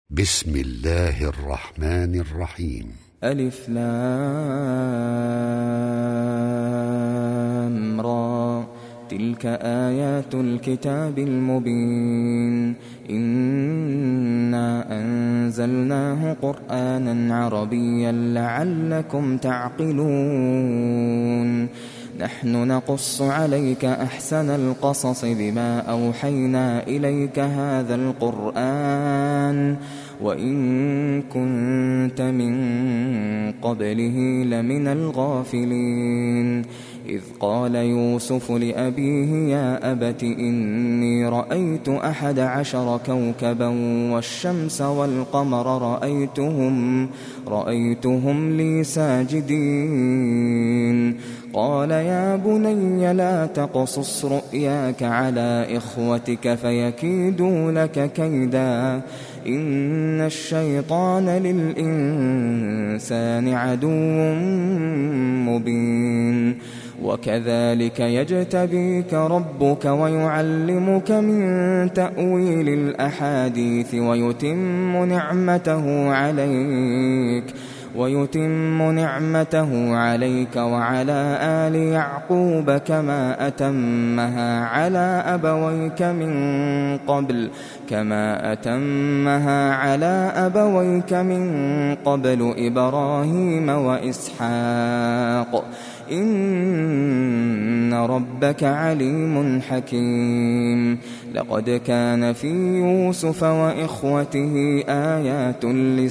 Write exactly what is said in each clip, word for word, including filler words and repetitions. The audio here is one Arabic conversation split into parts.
بسم الله الرحمن الرحيم. ألف لام را، تلك آيات الكتاب المبين. إنا أنزلناه قرآنا عربيا لعلكم تعقلون. نحن نقص عليك أحسن القصص بما أوحينا إليك هذا القرآن وإن كنت من قبله لمن الغافلين. إذ قال يوسف لأبيه يا أبت إني رأيت أحد عشر كوكبا والشمس والقمر رأيتهم, رأيتهم لي ساجدين. قال يا بني لا تقصص رؤياك على إخوتك فيكيدوا لك كيدا إن الشيطان للإنسان عدو مبين. وكذلك يجتبيك ربك ويعلمك من تأويل الأحاديث ويتم نعمته عليك ويتم نعمته عليك وعلى آل يعقوب كما أتمها على أبويك من قبل كما أتمها على أبويك من قبل إبراهيم وإسحاق إن ربك عليم حكيم. لقد كان في يوسف وإخوته آيات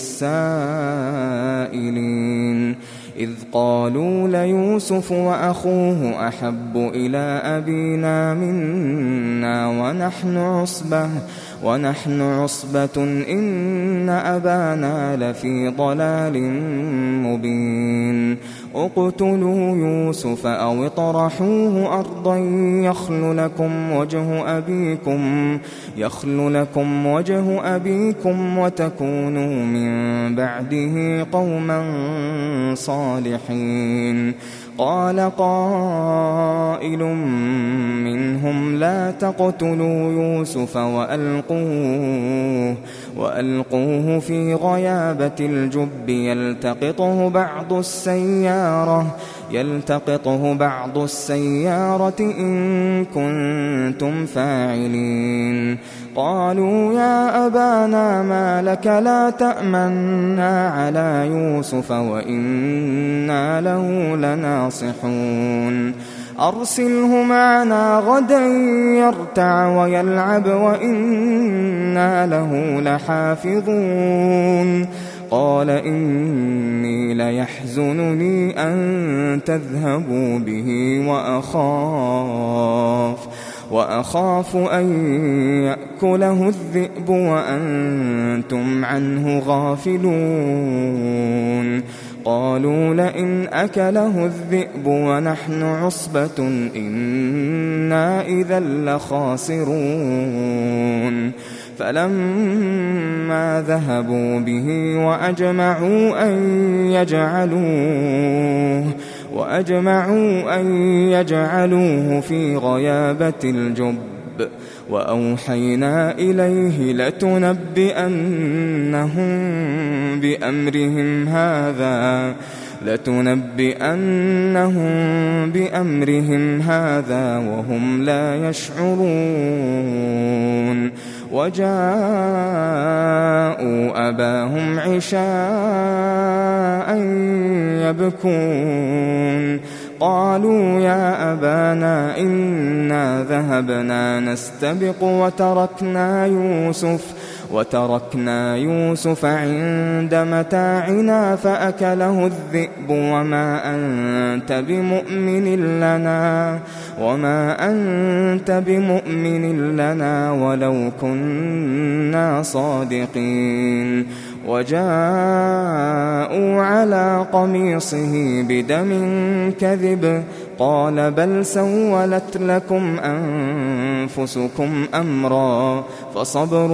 للسائلين إذ قالوا ليوسف وأخوه أحب إلى أبينا منا ونحن عصبة ونحن عصبة إن أبانا لفي ضلال مبين. اقتلوا يوسف أو اطرحوه أرضا يخل لكم وجه أبيكم يخل لكم وجه أبيكم وتكونوا من بعده قوما صالحين. قال قائل منهم لا تقتلوا يوسف وألقوه, وألقوه في غيابة الجب يلتقطه بعض السيارة يلتقطه بعض السيارة إن كنتم فاعلين. قالوا يا أبانا ما لك لا تأمنا على يوسف وإنا له لناصحون. أرسله معنا غدا يرتع ويلعب وإنا له لحافظون. قال إني ليحزنني أن تذهبوا به وأخاف وأخاف أن يأكله الذئب وأنتم عنه غافلون. قالوا لئن أكله الذئب ونحن عصبة إنا إذا لخاسرون. فلما ذهبوا به وأجمعوا أن يجعلوه وأجمعوا أن يجعلوه في غيابة الجب وأوحينا إليه لتنبئنهم بأمرهم هذا لتنبئنهم بأمرهم هذا وهم لا يشعرون. وجاءوا أباهم عشاء يبكون. قالوا يا أبانا إنا ذهبنا نستبق وتركنا يوسف وتركنا يوسف عند متاعنا فأكله الذئب وما أنت بمؤمن لنا وما أنت بمؤمن لنا ولو كنا صادقين. وجاءوا على قميصه بدم كذب قال بل سولت لكم أنفسكم أمرا فصبر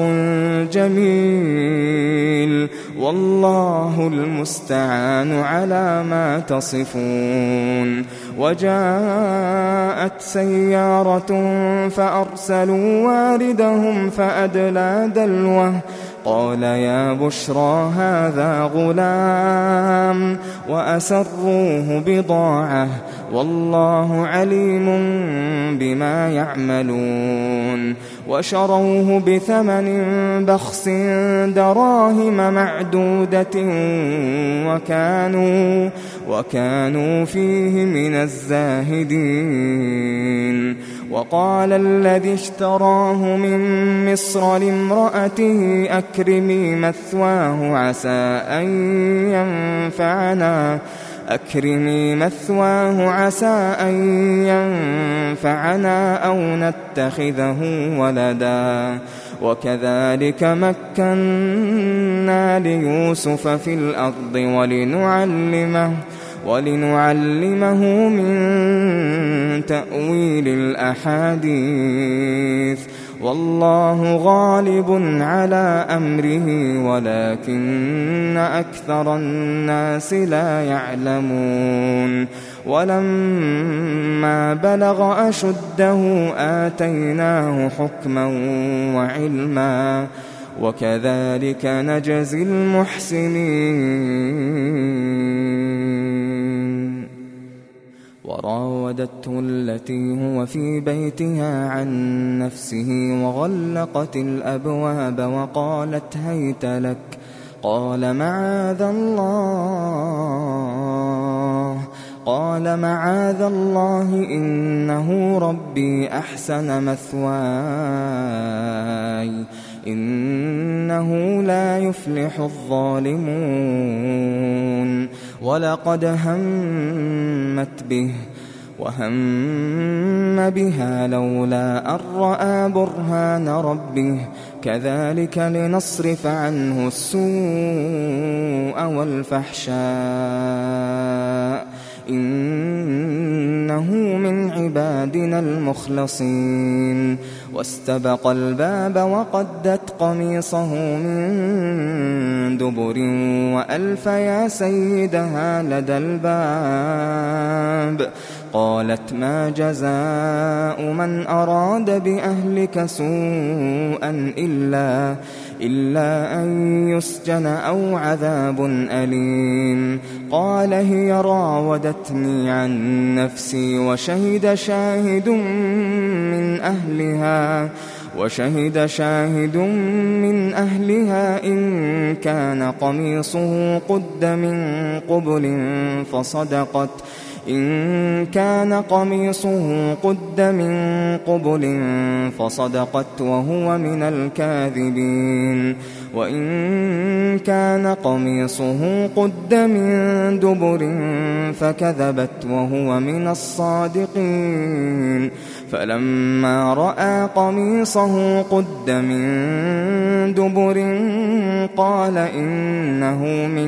جميل والله المستعان على ما تصفون. وجاءت سيارة فأرسلوا واردهم فأدلى دلوه قال يا بشرى هذا غلام وأسروه بضاعة والله عليم بما يعملون وشروه بثمن بخس دراهم معدودة وكانوا, وكانوا فيه من الزاهدين. وقال الذي اشتراه من مصر لامرأته أكرمي مثواه عسى أن ينفعنا أكرمي مثواه عسى أن ينفعنا أو نتخذه ولدا وكذلك مكنا ليوسف في الأرض ولنعلمه ولنعلمه من تأويل الأحاديث والله غالب على أمره ولكن أكثر الناس لا يعلمون. ولما بلغ أشده آتيناه حكما وعلما وكذلك نجزي المحسنين. وراودته التي هو في بيتها عن نفسه وغلقت الأبواب وقالت هيت لك قال معاذ الله قال معاذ الله إنه ربي أحسن مثواي إنه لا يفلح الظالمون. ولقد همت به وهم بها لولا أن رأى برهان ربه كذلك لنصرف عنه السوء والفحشاء إنه من عبادنا المخلصين. واستبق الباب وقدت قميصه من دبر وألف يا سيدها لدى الباب قالت ما جزاء من أراد بأهلك سوءا إلا إلا أن يسجن أو عذاب أليم. قال هي راودتني عن نفسي وشهد شاهد من أهلها وشهد شاهد من أهلها إن كان قميصه قد من قبل فصدقت إن كان قميصه قد من قبل فصدقت وهو من الكاذبين وإن كان قميصه قد من دبر فكذبت وهو من الصادقين. فلما رأى قميصه قد من دبر قال إنه من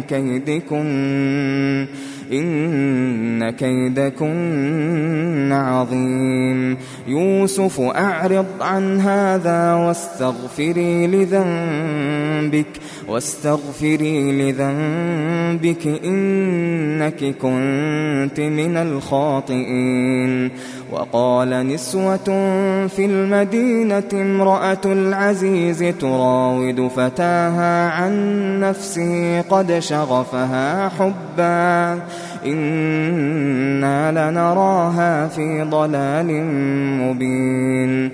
كيدكن إن كيدكن عظيم. يوسف أعرض عن هذا واستغفري لذنبك واستغفري لذنبك إنك كنت من الخاطئين. وقال نسوة في المدينة امرأة العزيز تراود فتاها عن نفسه قد شغفها حبا إنا لنراها في ضلال مبين.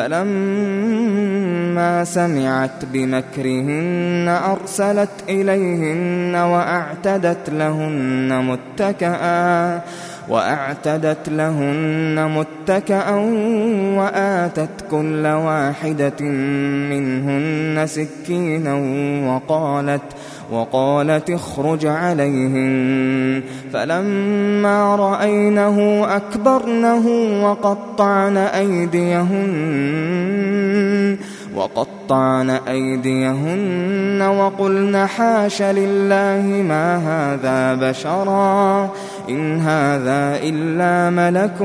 فلما سمعت بمكرهن أرسلت إليهن وأعتدت لهن متكئا وأعتدت لهن متكئا وآتت كل واحدة منهن سكينا وقالت وقالت اخرج عليهن. فلما رأينه أكبرنه وقطعن أيديهن وقطعن أيديهن وقلن حاش لله ما هذا بشرا إن هذا إلا ملك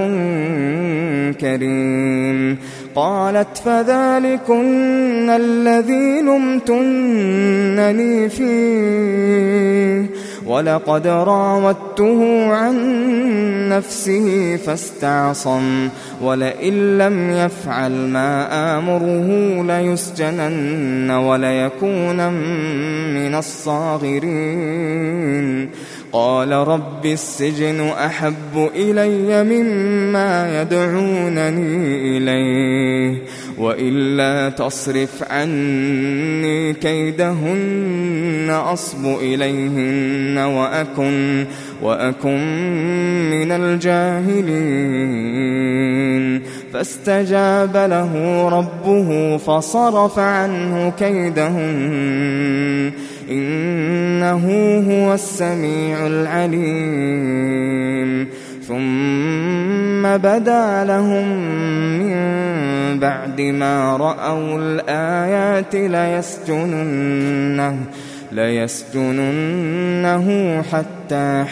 كريم. قالت فذلكن الذي لمتنني فيه ولقد راودته عن نفسه فاستعصم ولئن لم يفعل ما آمره ليسجنن وليكون من الصاغرين قال رب السجن أحب إلي مما يدعونني إليه وإلا تصرف عني كيدهن أصب إليهن وأكن, وأكن من الجاهلين فاستجاب له ربه فصرف عنه كيدهن إنه هو السميع العليم ثم بدا لهم من بعد ما رأوا الآيات ليسجننه, ليسجننه حتى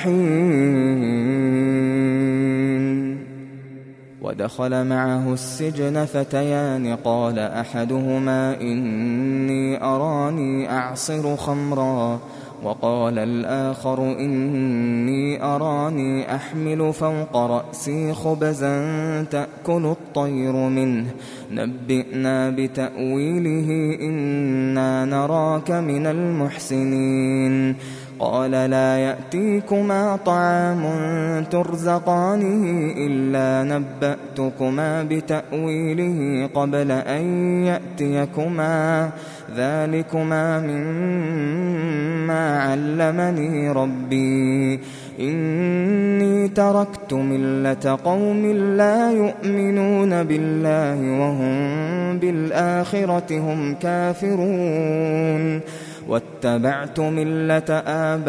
حين ودخل معه السجن فتيان قال أحدهما إني أراني أعصر خمرا وقال الآخر إني أراني أحمل فوق رأسي خبزا تأكل الطير منه نبئنا بتأويله إنا نراك من المحسنين قال لا يأتيكما طعام ترزقانه إلا نبأتكما بتأويله قبل أن يأتيكما ذلكما مما علمني ربي إني تركت ملة قوم لا يؤمنون بالله وهم بالآخرة هم كافرون واتبعت ملة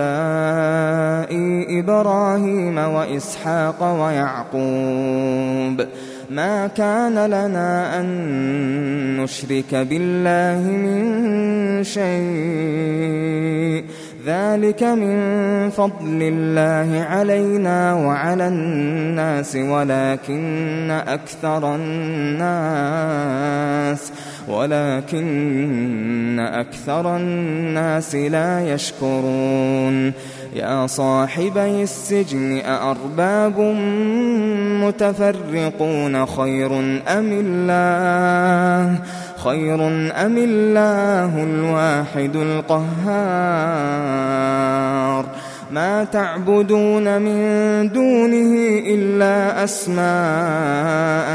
آبائي إبراهيم وإسحاق ويعقوب ما كان لنا أن نشرك بالله من شيء ذلك من فضل الله علينا وعلى الناس ولكن أكثر الناس ولكن أكثر الناس لا يشكرون يا صاحبي السجن أأرباب متفرقون خير أم الله خير أم الله الواحد القهار ما تعبدون من دونه إلا أسماء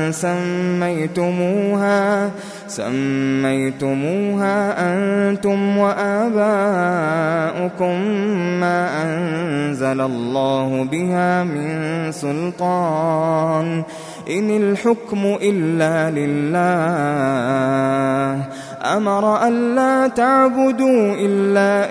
سميتموها سميتموها أنتم وآباؤكم ما أنزل الله بها من سلطان إن الحكم إلا لله أمر ألا تعبدوا إلا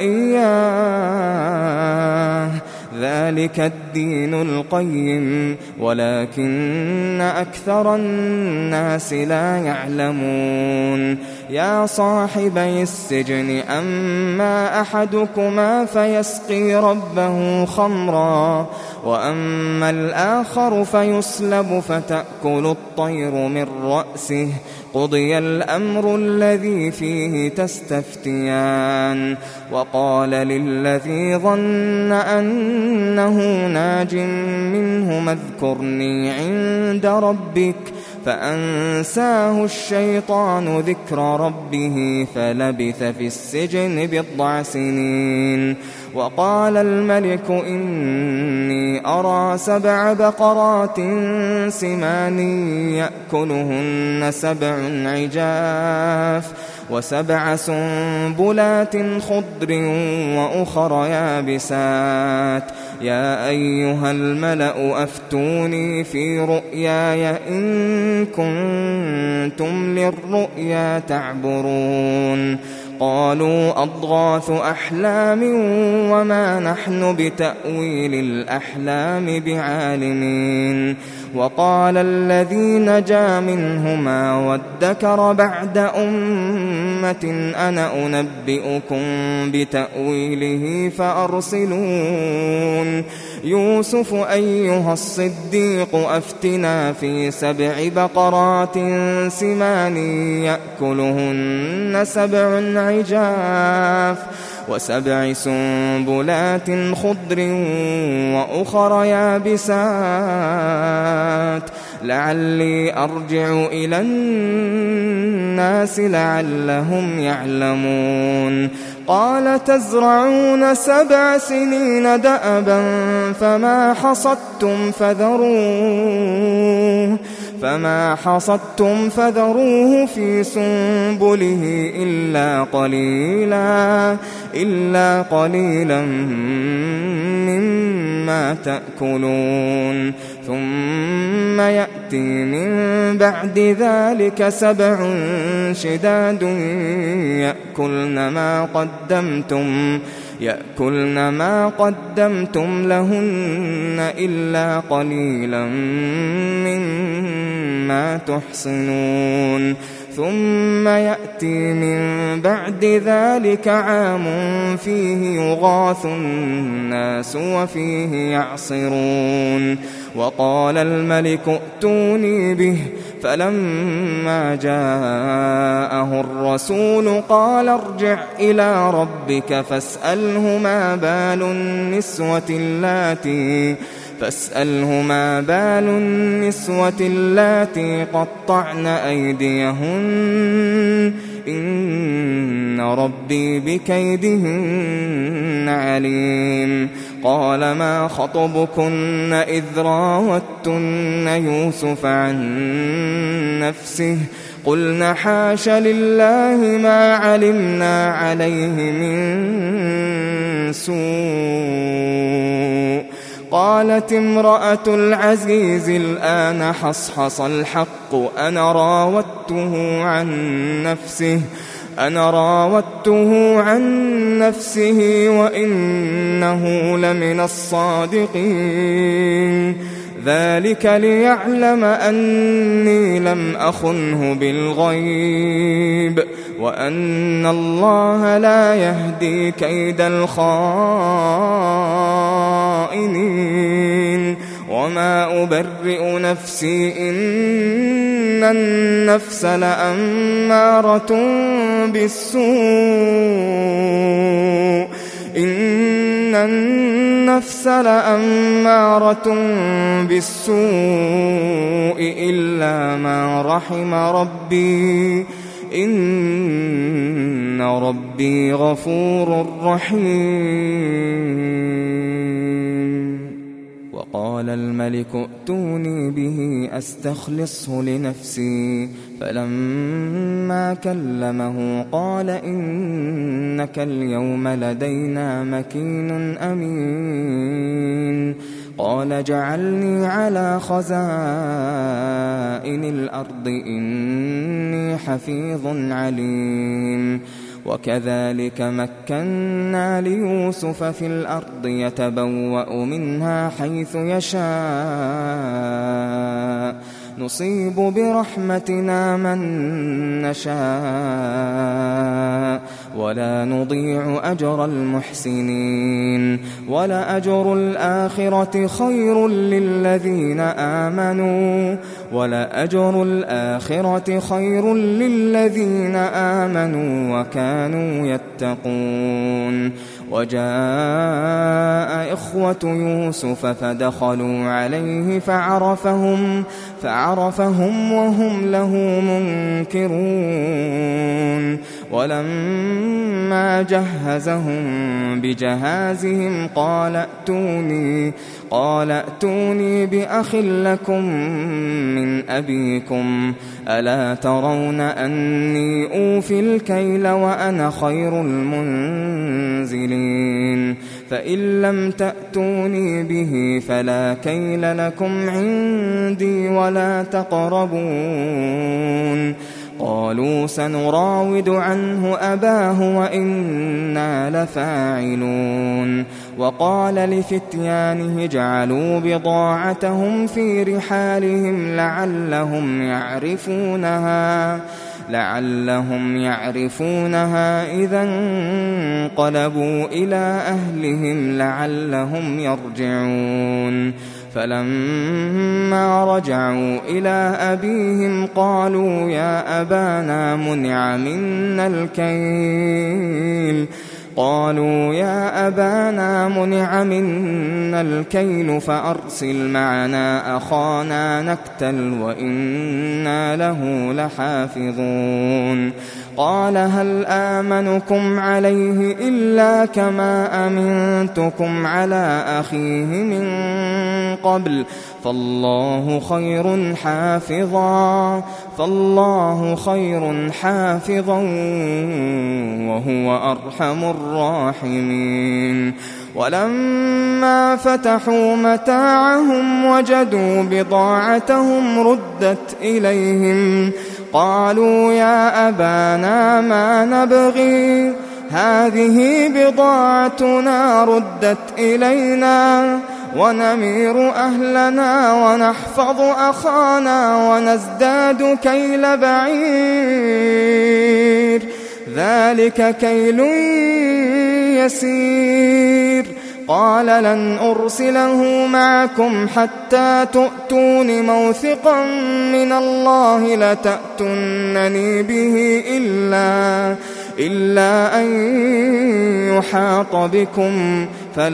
إياه ذلك الدين القيم ولكن أكثر الناس لا يعلمون يا صاحبي السجن أما أحدكما فيسقي ربه خمرا وأما الآخر فيصلب فتأكل الطير من رأسه قضي الأمر الذي فيه تستفتيان وقال للذي ظن أنه ناج منه اذكرني عند ربك فأنساه الشيطان ذكر ربه فلبث في السجن بضع سنين وقال الملك إني أرى سبع بقرات سمان يأكلهن سبع عجاف وسبع سنبلات خضر وأخر يابسات يا أيها الملأ أفتوني في رؤياي إن كنتم للرؤيا تعبرون قالوا أضغاث أحلام وما نحن بتأويل الأحلام بعالمين وقال الذي نجا منهما وادكر بعد أمة أنا أنبئكم بتأويله فأرسلون يوسف أيها الصديق أفتنا في سبع بقرات سمان يأكلهن سبع عجاف وسبع سنبلات خضر وأخر يابسات لعلي أرجع إلى الناس لعلهم يعلمون قال تزرعون سبع سنين دأبا فما حصدتم فذروه فما حصدتم فذروه في سنبله إلا قليلا إلا قليلا مما تأكلون ثم يأتي من بعد ذلك سبع شداد يأكلن ما قدمتم يأكلن ما قدمتم لهن إلا قليلا مما تحصنون ثم يأتي من بعد ذلك عام فيه يغاث الناس وفيه يعصرون وقال الملك ائتوني به فلما جاءه الرسول قال ارجع إلى ربك فاسأله ما بال النسوة اللاتي فاسأله ما بال النسوة اللاتي قطعن أيديهن إن ربي بكيدهن عليم قال ما خطبكن إذ راوتن يوسف عن نفسه قلنا حاش لله ما علمنا عليه من سوء قالت امرأة العزيز الآن حصحص الحق أنا راودته عن نفسه أنا راودته عن نفسه وإنه لمن الصادقين ذلك ليعلم أني لم أخنه بالغيب وأن الله لا يهدي كيد الخائنين وما أبرئ نفسي إن النفس لأمارة بالسوء إن النفس لأمارة بالسوء إلا ما رحم ربي إن ربي غفور رحيم وقال الملك ائتوني به أستخلصه لنفسي فلما كلمه قال إنك اليوم لدينا مكين أمين قال جعلني على خزائن الأرض إني حفيظ عليم وكذلك مكنا ليوسف في الأرض يتبوأ منها حيث يشاء نصيب برحمتنا من نشاء ولا نضيع أجر المحسنين ولأجر الآخرة خير للذين آمنوا ولأجر الآخرة خير للذين آمنوا وكانوا يتقون وجاء إخوة يوسف فدخلوا عليه فعرفهم فعرفهم وهم له منكرون ولما جهزهم بجهازهم قال ائتوني قال ائتوني بأخ لكم من أبيكم ألا ترون أني أوفي الكيل وأنا خير المنزلين فإن لم تأتوني به فلا كيل لكم عندي ولا تقربون قالوا سنراود عنه أباه وإنا لفاعلون وقال لفتيانه اجعلوا بضاعتهم في رحالهم لعلهم يعرفونها لعلهم يعرفونها إذا انقلبوا إلى أهلهم لعلهم يرجعون فلما رجعوا إلى أبيهم قالوا يا أبانا منع منا الكيل قالوا يا أبانا منع منا الكيل فأرسل معنا أخانا نكتل وإنا له لحافظون قال هل آمنكم عليه إلا كما أمنتكم على أخيه من قبل فالله خير حافظا فالله خير حافظا وهو أرحم الراحمين ولما فتحوا متاعهم وجدوا بضاعتهم ردت إليهم قالوا يا أبانا ما نبغي هذه بضاعتنا ردت إلينا ونمير أهلنا ونحفظ أخانا ونزداد كيل بعير ذلك كيل يسير قال لن أرسله معكم حتى تؤتون موثقا من الله لتأتونني به إلا, إلا أن يحاط بكم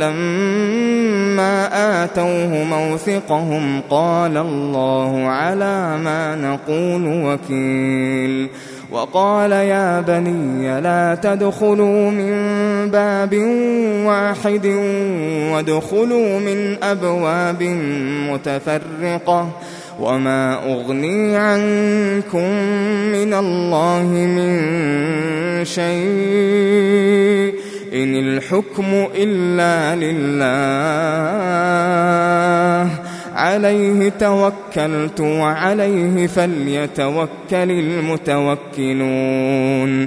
فلما آتوه موثقهم قال الله على ما نقول وكيل وقال يا بني لا تدخلوا من باب واحد وادخلوا من أبواب متفرقة وما أغني عنكم من الله من شيء إن الحكم إلا لله عليه توكلت وعليه فليتوكل المتوكلون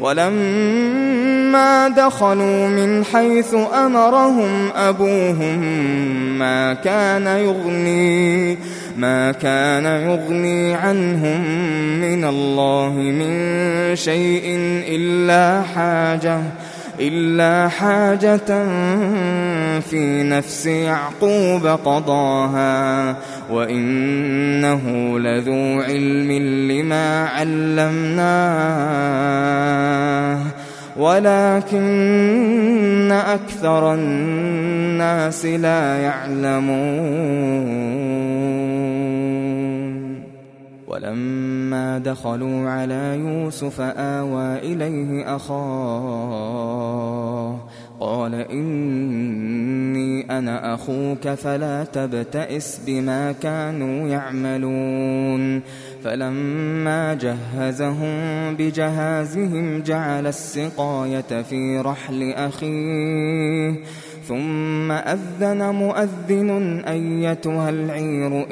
ولما دخلوا من حيث أمرهم أبوهم ما كان يغني ما كان يغني عنهم من الله من شيء إلا حاجة إلا حاجة في نفس يعقوب قضاها وإنه لذو علم لما علمناه ولكن أكثر الناس لا يعلمون ولما دخلوا على يوسف آوى إليه أخاه قال إني أنا أخوك فلا تبتئس بما كانوا يعملون فلما جهزهم بجهازهم جعل السقاية في رحل أخيه ثم أذن مؤذن أيتها العير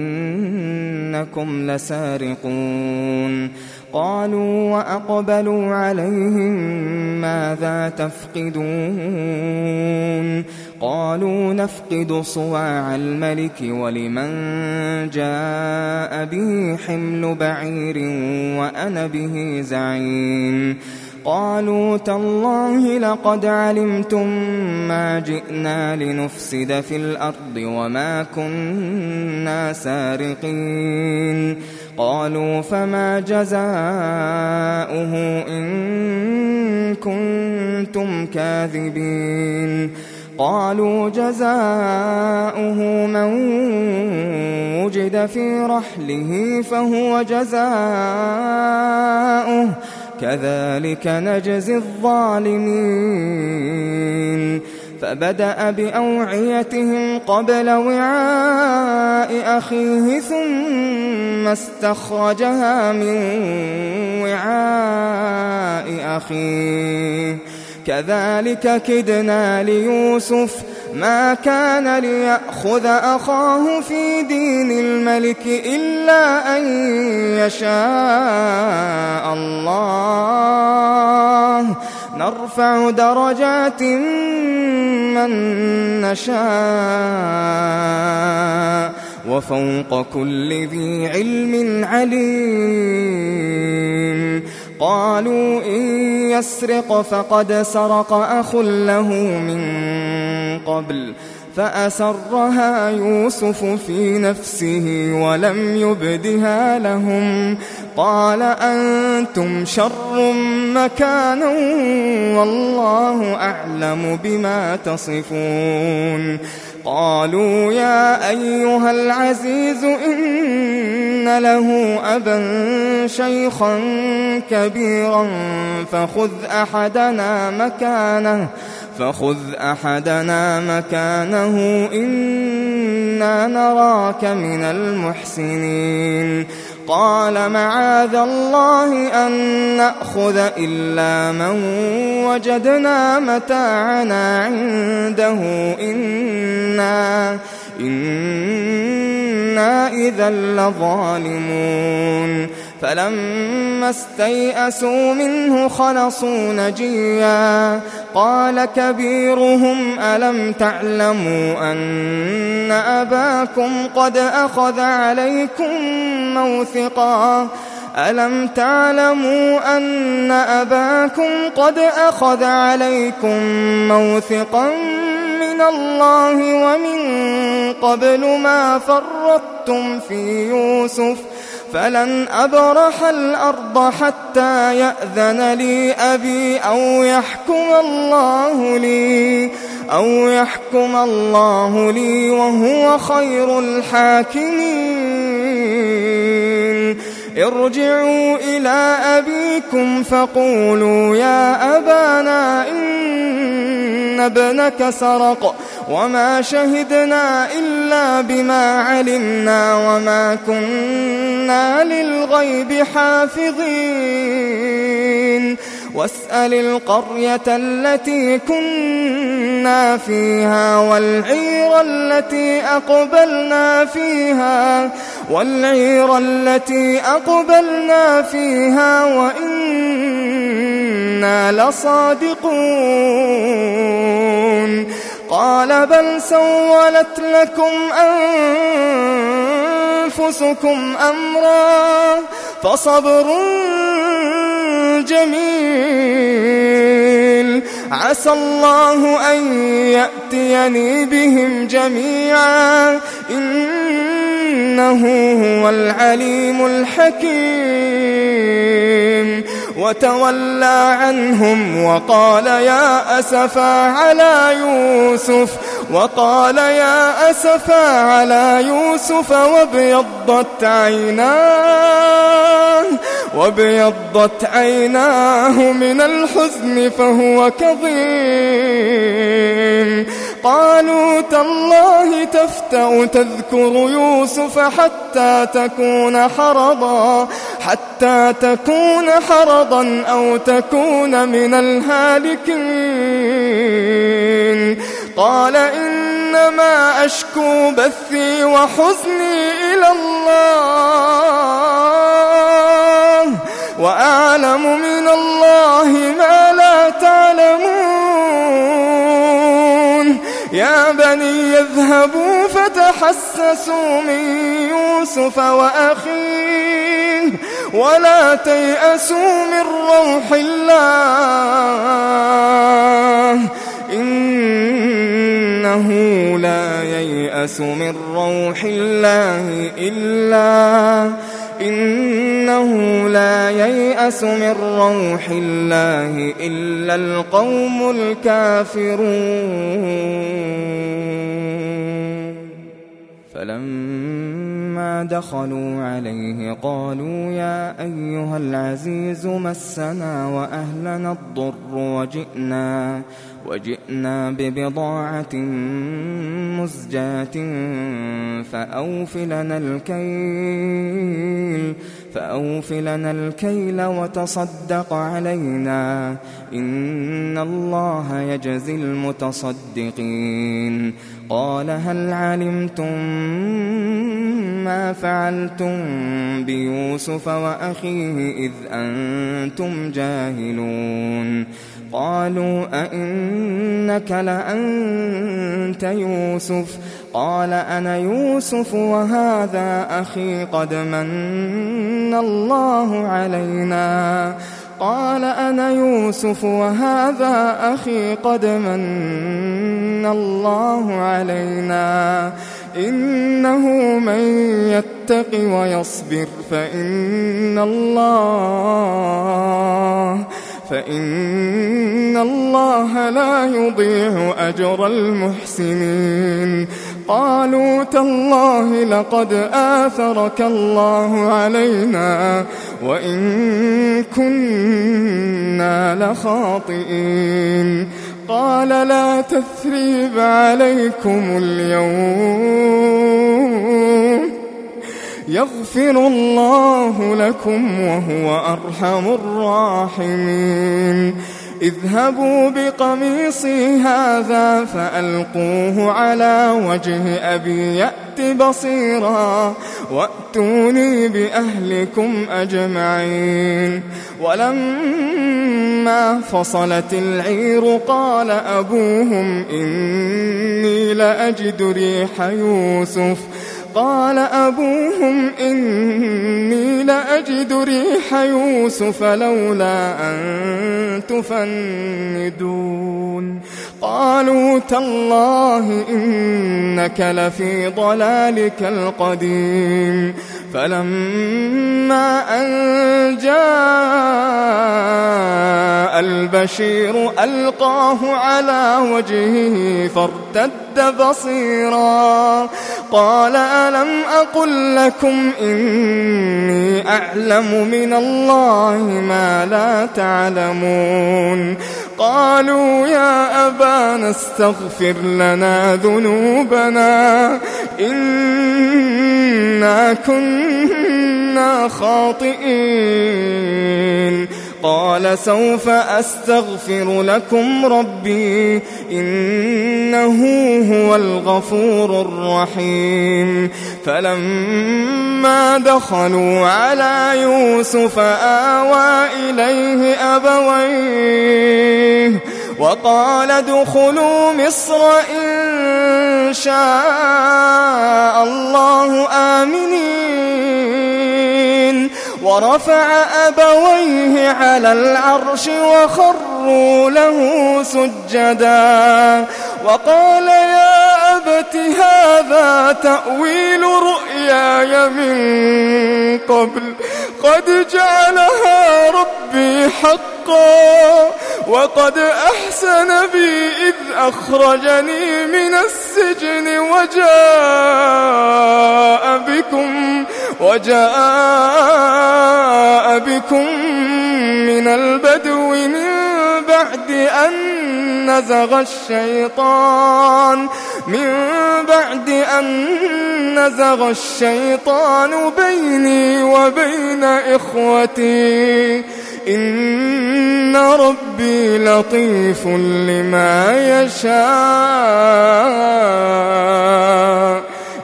إنكم لسارقون قالوا وأقبلوا عليهم ماذا تفقدون قالوا نفقد صواع الملك ولمن جاء به حمل بعير وأنا به زعيم قالوا تالله لقد علمتم ما جئنا لنفسد في الأرض وما كنا سارقين قالوا فما جزاؤه إن كنتم كاذبين قالوا جزاؤه من وجد في رحله فهو جزاؤه كذلك نجزي الظالمين فبدأ بأوعيتهم قبل وعاء أخيه ثم استخرجها من وعاء أخيه كذلك كدنا ليوسف ما كان ليأخذ أخاه في دين الملك إلا أن يشاء الله نرفع درجات من نشاء وفوق كل ذي علم عليم قالوا إن يسرق فقد سرق أخ له من قبل فأسرها يوسف في نفسه ولم يبدها لهم قال أنتم شر مكانا والله أعلم بما تصفون. قالوا يا أيها العزيز إن له أبا شيخا كبيرا فخذ أحدنا مكانه فخذ أحدنا مكانه إنا نراك من المحسنين. قال معاذ الله أن نأخذ إلا من وجدنا متاعنا عنده إنا, إنا إذا لظالمون. فلما استيئسوا منه خلصوا نجيا قال كبيرهم ألم تعلموا أن أباكم قد أخذ عليكم موثقا ألم تعلموا أن أباكم قد أخذ عليكم موثقا من الله ومن قبل ما فرطتم في يوسف فلن أبرح الأرض حتى يأذن لي أبي أو يحكم الله لي أو يحكم الله لي وهو خير الحاكمين. ارجعوا إلى أبيكم فقولوا يا أبانا إن ابنك سرق وما شهدنا إلا بما علمنا وما كنا للغيب حافظين. واسأل القرية التي كنا فيها والعير التي أقبلنا فيها والعير التي أقبلنا فيها وإنا لصادقون. قال بل سولت لكم أنفسكم أمرا فصبر جميل عسى الله أن يأتيني بهم جميعا إنه هو العليم الحكيم. وتولى عنهم وقال يا أسفا على يوسف وقال يا أسفا على يوسف وابيضت عيناه وابيضت عيناه من الحزن فهو كظيم. قالوا تالله تفتأ تذكر يوسف حتى تكون حرضا حتى تكون حرضا أو تكون من الهالكين. قال إنما أشكو بثي وحزني إلى الله وأعلم من الله ما لا تعلمون. يا بني يذهبوا فتحسسوا من يوسف وأخيه ولا تيأسوا من روح الله إنه لا ييأس من روح الله إلا إنه لا ييأس من روح الله إلا القوم الكافرون. فلما دخلوا عليه قالوا يا أيها العزيز مسنا وأهلنا الضر وجئنا وجئنا ببضاعة مزجاة فأوف لنا الكيل فأوف لنا الكيل وتصدق علينا إن الله يجزي المتصدقين. قال هل علمتم ما فعلتم بيوسف وأخيه إذ أنتم جاهلون؟ قالوا أئنك لأنت يوسف؟ قال أنا يوسف وهذا أخي قد من الله علينا قال أنا يوسف وهذا أخي قد من الله علينا إنه من يتق ويصبر فإن الله فإن الله لا يضيع أجر المحسنين. قالوا تالله لقد آثرك الله علينا وإن كنا لخاطئين. قال لا تثريب عليكم اليوم يغفر الله لكم وهو أرحم الراحمين. اذهبوا بقميصي هذا فألقوه على وجه أبي يأت بصيرا وأتوني بأهلكم أجمعين. ولما فصلت العير قال أبوهم إني لأجد ريح يوسف قال أبوهم إني لأجد ريح يوسف لولا أن تفندون. قالوا تالله إنك لفي ضلالك القديم. فلما أن جاء البشير ألقاه على وجهه فارتد بصيرا قال ألم أقل لكم إني أعلم من الله ما لا تعلمون. قالوا يا أبانا استغفر لنا ذنوبنا إنا كنا خاطئين. قال سوف أستغفر لكم ربي إنه هو الغفور الرحيم. فلما دخلوا على يوسف آوى إليه أبويه وقال ادخلوا مصر إن شاء الله آمنين. ورفع أبويه على العرش وخروا له سجدا وقال يا أبت هذا تأويل رؤياي من قبل قد جعلها ربي حقا وقد أحسن بي إذ أخرجني من السجن وجاء بكم وجاء بكم من البدو من بعد أن نزغ الشيطان من بعد أن نزغ الشيطان بيني وبين إخوتي إن ربي لطيف لما يشاء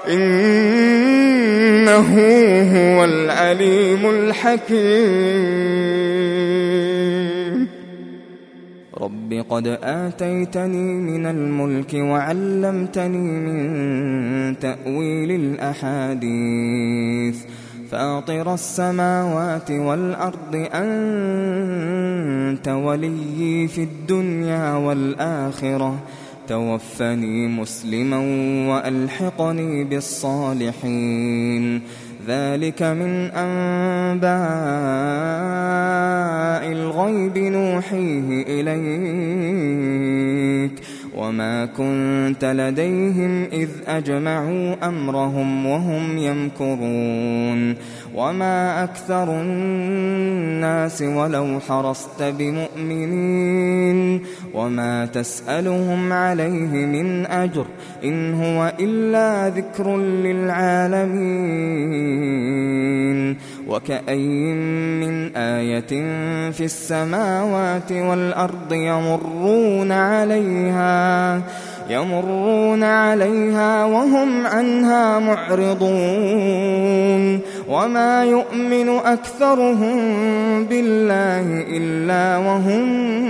إنه هو العليم الحكيم. رب قد آتيتني من الملك وعلمتني من تأويل الأحاديث فاطر السماوات والأرض أنت وليي في الدنيا والآخرة توفني مسلما وألحقني بالصالحين. ذلك من أنباء الغيب نوحيه إليك وما كنت لديهم إذ أجمعوا أمرهم وهم يمكرون. وما أكثر الناس ولو حرصت بمؤمنين وما تسألهم عليه من أجر إن هو إلا ذكر للعالمين. وكأين من آية في السماوات والأرض يمرون عليها يمرون عليها وهم عنها معرضون. وما يؤمن أكثرهم بالله إلا وهم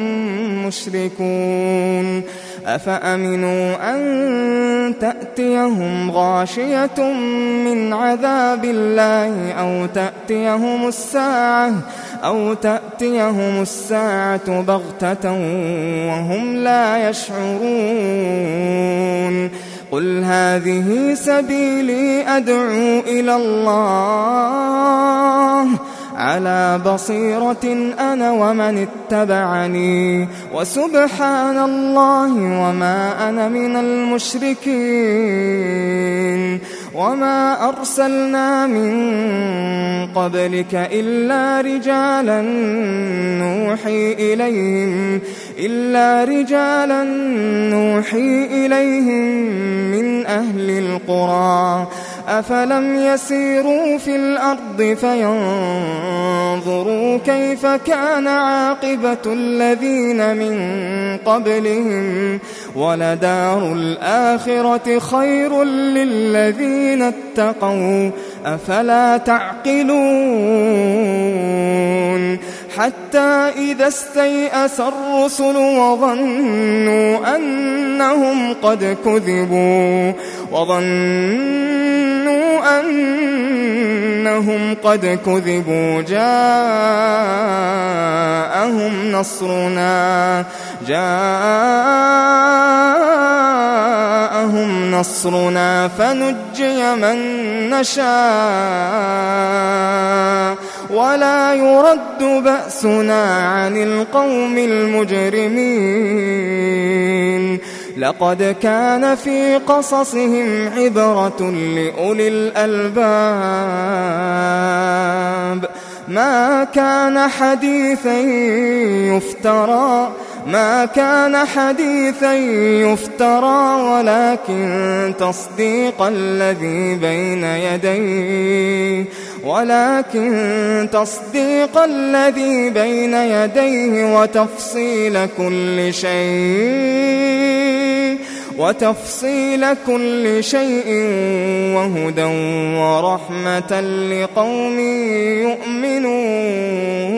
مشركون. أفأمنوا أن تأتيهم غاشية من عذاب الله أو تأتيهم الساعة أو تأتيهم الساعة بغتة وهم لا يشعرون. قل هذه سبيلي أدعو إلى الله على بصيرة أنا ومن اتبعني وسبحان الله وما أنا من المشركين وما أرسلنا من قبلك إلا رجالا نوحي إليهم إلا رجالا نوحي إليهم من أهل القرى أفلم يسيروا في الأرض فينظروا كيف كان عاقبة الذين من قبلهم ولدار الآخرة خير للذين اتقوا أفلا تعقلون حتى إذا استيأس الرسل وظنوا أنهم قد كذبوا وظنوا أنهم قد كذبوا جاءهم نصرنا جاءهم نصرنا فنجي من نشاء ولا يرد بأسنا عن القوم المجرمين لقد كان في قصصهم عبرة لأولي الألباب ما كان حديثا يفترى ما كان حديثا يفترى ولكن تصديق الذي بين يديه ولكن تصديق الذي بين يديه وتفصيل كل شيء وتفصيل كل شيء وهدى ورحمة لقوم يؤمنون.